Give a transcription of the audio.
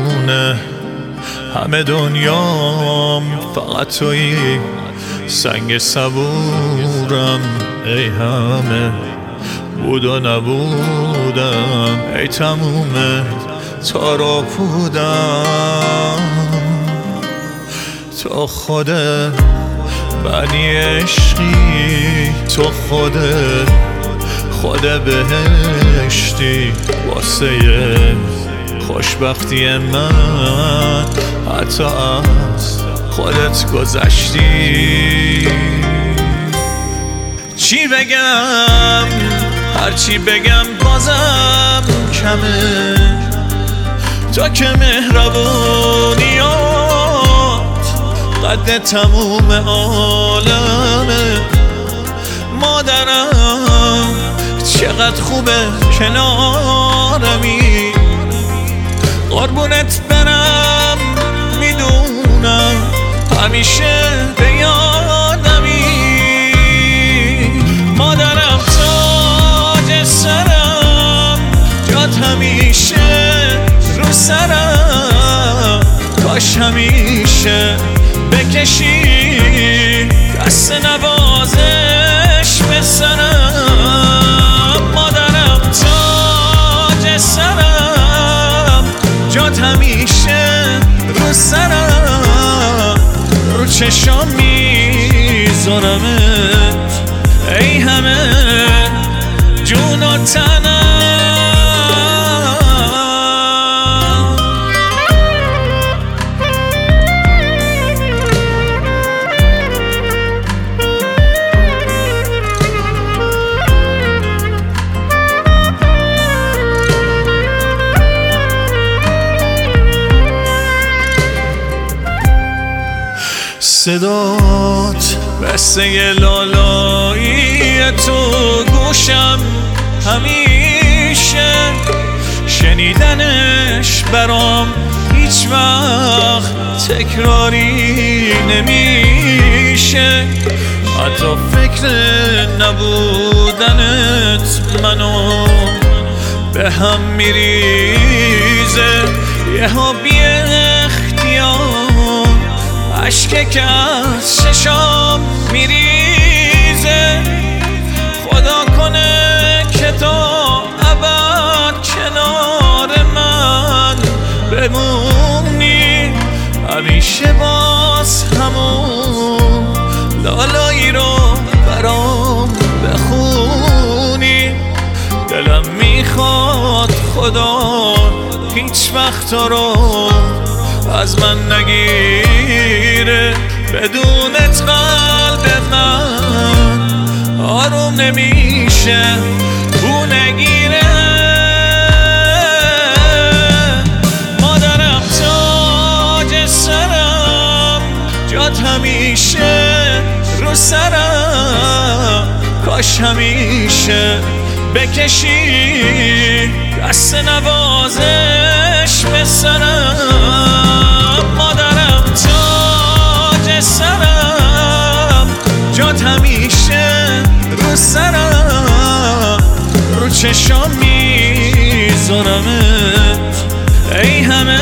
میدونه همه دنیام فقط تویی، سنگ صبورم ای همه بود و نبودم، ای تمومه تا بودم. تو خودت بنی عشقی، تو خود بهشتی، واسه خوشبختی من حتی از خودت گذشتی. چی بگم هرچی بگم بازم کمه، تو که مهربونیات قد تموم عالمه. مادرم چقدر خوبه کنارمی، قربونت برم میدونم همیشه به یادمی. مادرم تاج سرم، جات همیشه رو سرم، کاش همیشه بکشی دست نوازش به سرم. مادرم تاج سرم، جات همیشه رو سرم، رو چشام میذارمت ای همه جون و تنم. صدات بسته لالایی تو گوشم همیشه، شنیدنش برام هیچ وقت تکراری نمیشه. حتی فکر نبودنت منو به هم میریزه، یهو بی اختیار عشقه که از چشام میریزه. خدا کنه که تا ابد کنار من بمونی، همیشه باز همون لالایی رو برام بخونی. دلم میخواد خدا هیچ وقت رو از من نگیره، بدونت قلب من آروم نمیشه بو نگیره. مادرم تاج سرم، جات همیشه رو سرم، کاش همیشه بکشی دست نوازش به سرم. مادرم تاج سرم، جات همیشه رو سرم، رو چشام میذارمت ای همه